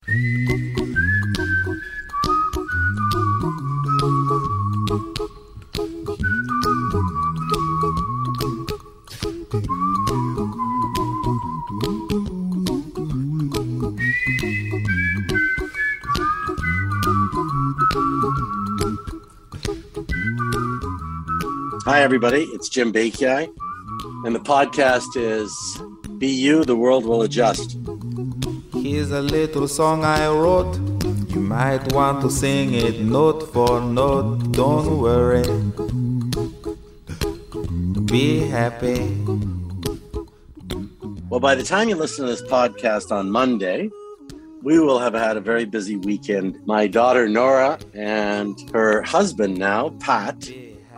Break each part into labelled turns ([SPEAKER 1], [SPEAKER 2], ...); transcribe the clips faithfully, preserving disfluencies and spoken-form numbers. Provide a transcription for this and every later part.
[SPEAKER 1] Hi, everybody. It's Jim Bakiai, and the podcast is Be You, the World Will Adjust.
[SPEAKER 2] Here's a little song I wrote. You might want to sing it note for note. Don't worry. Be happy.
[SPEAKER 1] Well, by the time you listen to this podcast on Monday, we will have had a very busy weekend. My daughter, Nora, and her husband now, Pat,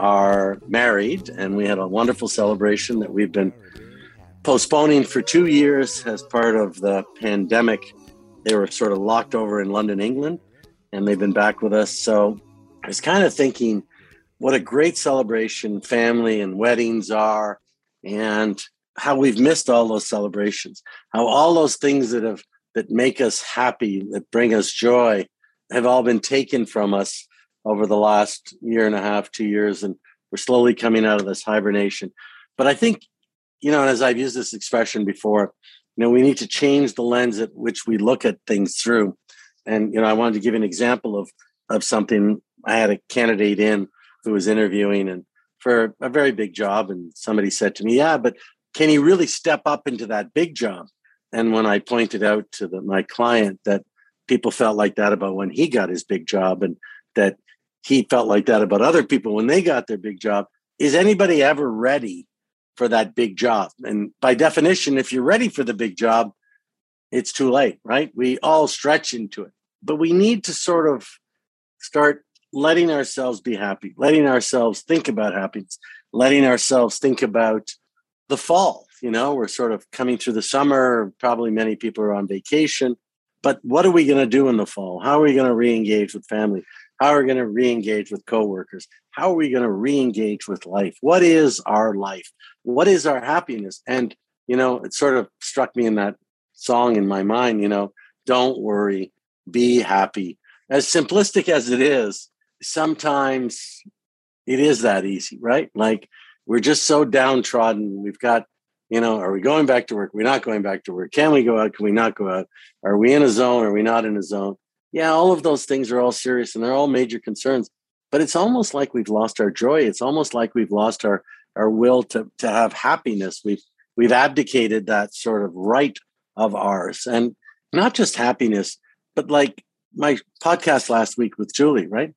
[SPEAKER 1] are married, and we had a wonderful celebration that we've been postponing for two years as part of the pandemic. They were sort of locked over in London, England, and they've been back with us. So I was kind of thinking what a great celebration family and weddings are, and how we've missed all those celebrations, how all those things that have that make us happy, that bring us joy, have all been taken from us over the last year and a half, two years, and we're slowly coming out of this hibernation. But I think, you know, and as I've used this expression before, you know, we need to change the lens at which we look at things through. And, you know, I wanted to give an example of, of something. I had a candidate in who was interviewing and for a very big job. And somebody said to me, yeah, but can he really step up into that big job? And when I pointed out to the, my client that people felt like that about when he got his big job, and that he felt like that about other people when they got their big job. Is anybody ever ready for that big job? And by definition, if you're ready for the big job, it's too late, right? We all stretch into it. But we need to sort of start letting ourselves be happy, letting ourselves think about happiness, letting ourselves think about the fall. You know, we're sort of coming through the summer. Probably many people are on vacation. But what are we going to do in the fall? How are we going to re-engage with family? How are we going to re-engage with coworkers? How are we going to re-engage with life? What is our life? What is our happiness? And, you know, it sort of struck me in that song in my mind, you know, don't worry, be happy. As simplistic as it is, sometimes it is that easy, right? Like we're just so downtrodden. We've got, you know, are we going back to work? We're not going back to work. Can we go out? Can we not go out? Are we in a zone? Are we not in a zone? Yeah, all of those things are all serious and they're all major concerns. But it's almost like we've lost our joy. It's almost like we've lost our, our will to, to have happiness. We've we've abdicated that sort of right of ours. And not just happiness, but like my podcast last week with Julie, right?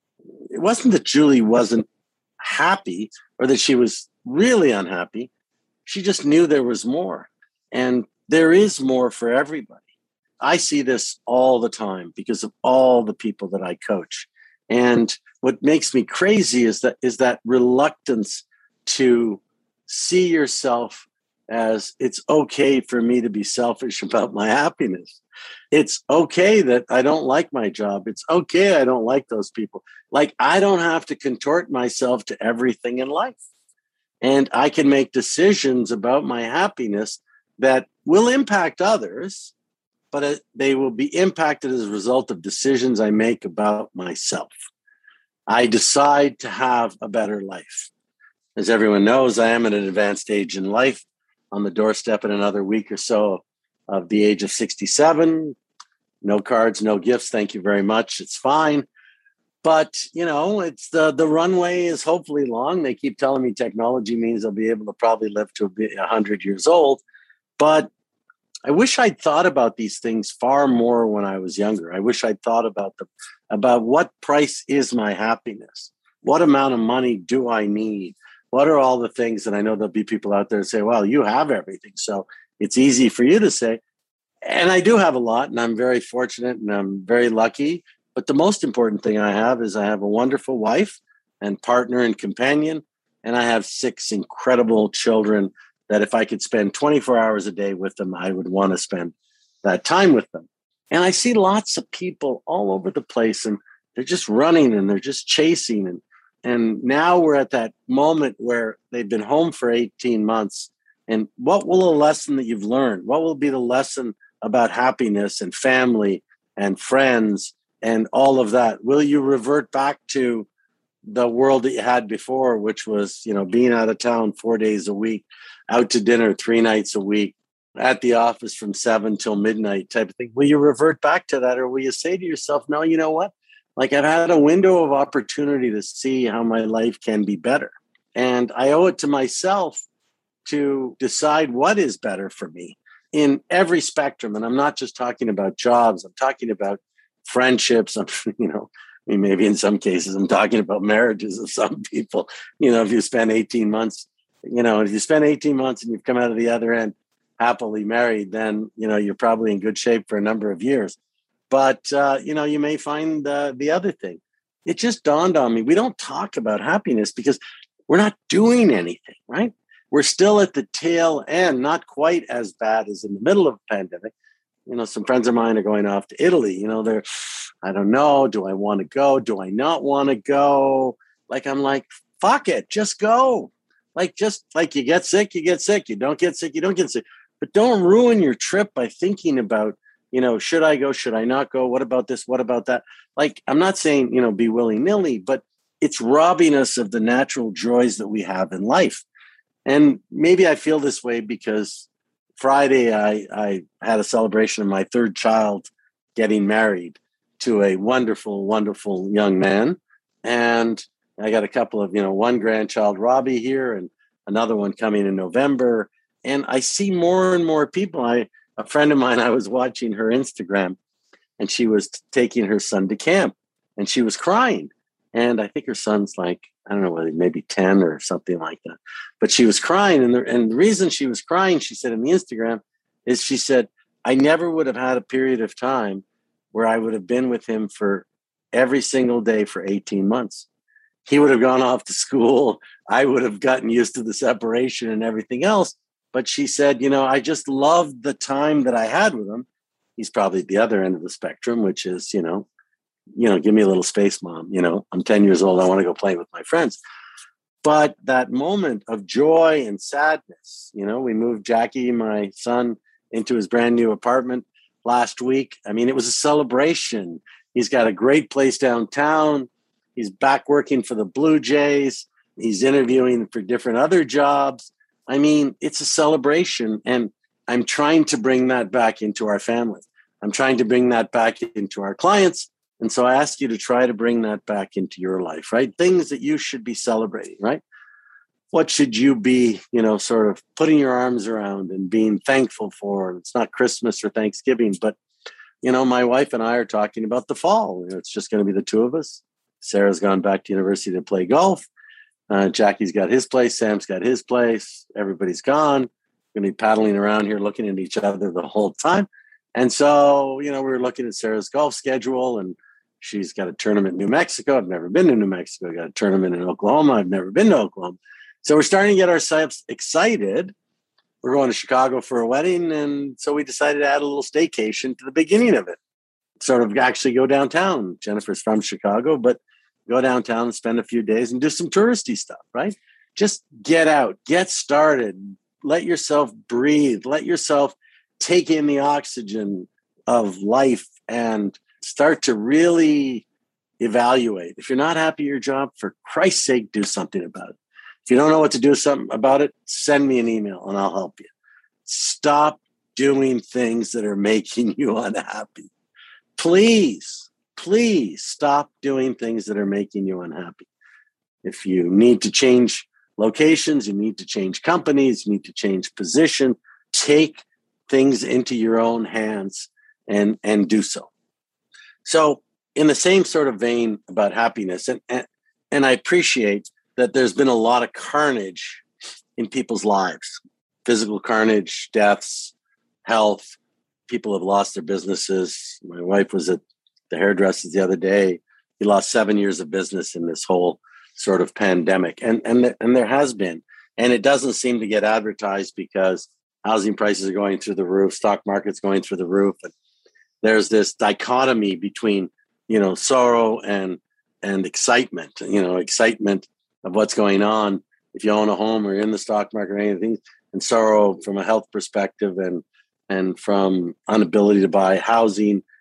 [SPEAKER 1] It wasn't that Julie wasn't happy or that she was really unhappy. She just knew there was more. And there is more for everybody. I see this all the time because of all the people that I coach. And what makes me crazy is that is that reluctance to see yourself as it's okay for me to be selfish about my happiness. It's okay that I don't like my job. It's okay I don't like those people. Like I don't have to contort myself to everything in life. And I can make decisions about my happiness that will impact others, but they will be impacted as a result of decisions I make about myself. I decide to have a better life. As everyone knows, I am at an advanced age in life, on the doorstep in another week or so of the age of sixty-seven. No cards, no gifts. Thank you very much. It's fine. But, you know, it's the, the runway is hopefully long. They keep telling me technology means I'll be able to probably live to be one hundred years old. But I wish I'd thought about these things far more when I was younger. I wish I'd thought about them, about what price is my happiness? What amount of money do I need? What are all the things that I know there'll be people out there who say, well, you have everything. So it's easy for you to say. And I do have a lot, and I'm very fortunate and I'm very lucky. But the most important thing I have is I have a wonderful wife and partner and companion, and I have six incredible children that if I could spend twenty-four hours a day with them, I would want to spend that time with them. And I see lots of people all over the place, and they're just running and they're just chasing. And, and now we're at that moment where they've been home for eighteen months. And what will a lesson that you've learned? What will be the lesson about happiness and family and friends and all of that? Will you revert back to the world that you had before, which was, you know, being out of town four days a week, out to dinner three nights a week, at the office from seven till midnight type of thing? Will you revert back to that? Or will you say to yourself, no, you know what? Like, I've had a window of opportunity to see how my life can be better. And I owe it to myself to decide what is better for me in every spectrum. And I'm not just talking about jobs. I'm talking about friendships. I'm, you know, I mean, maybe in some cases, I'm talking about marriages of some people. You know, if you spend eighteen months, you know, if you spend eighteen months and you've come out of the other end happily married, then, you know, you're probably in good shape for a number of years. But, uh, you know, you may find uh, the other thing. It just dawned on me. We don't talk about happiness because we're not doing anything, right? We're still at the tail end, not quite as bad as in the middle of the pandemic. You know, some friends of mine are going off to Italy. You know, they're, I don't know, do I want to go? Do I not want to go? Like, I'm like, fuck it, just go. Like, just like you get sick, you get sick. You don't get sick, you don't get sick. But don't ruin your trip by thinking about, you know, should I go? Should I not go? What about this? What about that? Like, I'm not saying, you know, be willy-nilly, but it's robbing us of the natural joys that we have in life. And maybe I feel this way because Friday I, I had a celebration of my third child getting married to a wonderful, wonderful young man. And I got a couple of, you know, one grandchild, Robbie, here, and another one coming in November. And I see more and more people. I, a friend of mine, I was watching her Instagram, and she was taking her son to camp, and she was crying. And I think her son's like, I don't know, whether maybe ten or something like that. But she was crying. And the, and the reason she was crying, she said in the Instagram, is she said, I never would have had a period of time where I would have been with him for every single day for eighteen months. He would have gone off to school. I would have gotten used to the separation and everything else. But she said, you know, I just loved the time that I had with him. He's probably at the other end of the spectrum, which is, you know, you know, give me a little space, mom. You know, I'm ten years old. I want to go play with my friends. But that moment of joy and sadness, you know, we moved Jackie, my son, into his brand new apartment last week. I mean, it was a celebration. He's got a great place downtown. He's back working for the Blue Jays. He's interviewing for different other jobs. I mean, it's a celebration. And I'm trying to bring that back into our family. I'm trying to bring that back into our clients. And so I ask you to try to bring that back into your life, right? Things that you should be celebrating, right? What should you be, you know, sort of putting your arms around and being thankful for? It's not Christmas or Thanksgiving, but, you know, my wife and I are talking about the fall. You know, it's just going to be the two of us. Sarah's gone back to university to play golf. Uh, Jackie's got his place. Sam's got his place. Everybody's gone. We're going to be paddling around here looking at each other the whole time. And so, you know, we were looking at Sarah's golf schedule, and she's got a tournament in New Mexico. I've never been to New Mexico. Got a tournament in Oklahoma. I've never been to Oklahoma. So we're starting to get ourselves excited. We're going to Chicago for a wedding. And so we decided to add a little staycation to the beginning of it. Sort of actually go downtown. Jennifer's from Chicago, but go downtown and spend a few days and do some touristy stuff, right? Just get out, get started, let yourself breathe, let yourself take in the oxygen of life and start to really evaluate. If you're not happy at your job, for Christ's sake, do something about it. If you don't know what to do something about it, send me an email and I'll help you. Stop doing things that are making you unhappy. Please, please stop doing things that are making you unhappy. If you need to change locations, you need to change companies, you need to change position, take things into your own hands and, and do so. So in the same sort of vein about happiness, and, and, and I appreciate that there's been a lot of carnage in people's lives, physical carnage, deaths, health. People have lost their businesses. My wife was at the hairdresser's the other day. He lost seven years of business in this whole sort of pandemic. And, and, and there has been, and it doesn't seem to get advertised because housing prices are going through the roof, stock market's going through the roof. And there's this dichotomy between, you know, sorrow and, and excitement, you know, excitement of what's going on if you own a home or in the stock market or anything, and sorrow from a health perspective and, and from inability to buy housing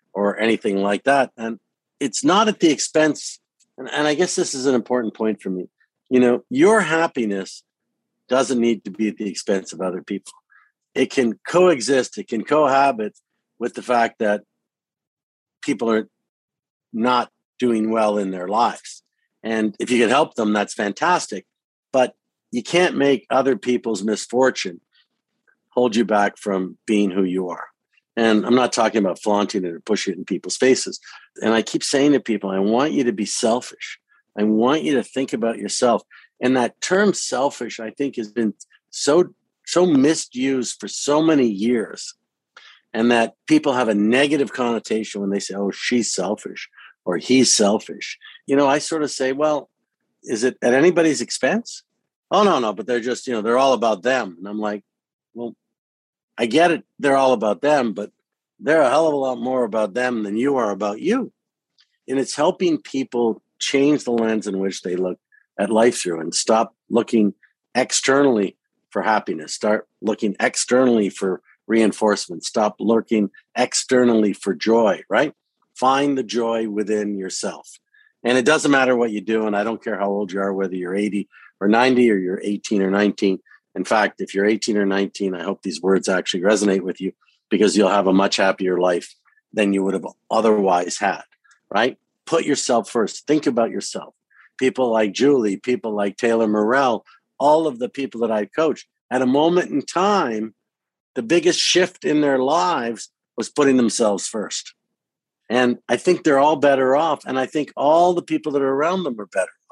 [SPEAKER 1] or anything like that. And it's not at the expense. And, and I guess this is an important point for me. You know, your happiness doesn't need to be at the expense of other people. It can coexist. It can cohabit with the fact that people are not doing well in their lives. And if you can help them, that's fantastic. But you can't make other people's misfortune hold you back from being who you are. And I'm not talking about flaunting it or pushing it in people's faces. And I keep saying to people, I want you to be selfish. I want you to think about yourself. And that term selfish, I think, has been so, so misused for so many years. And that people have a negative connotation when they say, oh, she's selfish or he's selfish. You know, I sort of say, well, is it at anybody's expense? Oh, no, no, but they're just, you know, they're all about them. And I'm like, well, I get it. They're all about them, but they're a hell of a lot more about them than you are about you. And it's helping people change the lens in which they look at life through and stop looking externally for happiness. Start looking externally for reinforcement. Stop looking externally for joy, right? Find the joy within yourself. And it doesn't matter what you do. And I don't care how old you are, whether you're eighty or ninety or you're eighteen or nineteen. In fact, if you're eighteen or nineteen, I hope these words actually resonate with you because you'll have a much happier life than you would have otherwise had, right? Put yourself first. Think about yourself. People like Julie, people like Taylor Morrell, all of the people that I coached, at a moment in time, the biggest shift in their lives was putting themselves first. And I think they're all better off. And I think all the people that are around them are better off.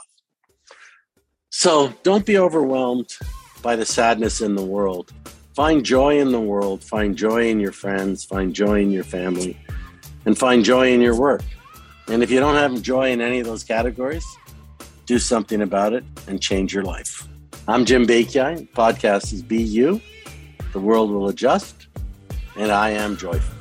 [SPEAKER 1] So don't be overwhelmed by the sadness in the world. Find joy in the world. Find joy in your friends. Find joy in your family. And find joy in your work. And if you don't have joy in any of those categories, do something about it and change your life. I'm Jim Bakiai. Podcast is Be You. The world will adjust. And I am joyful.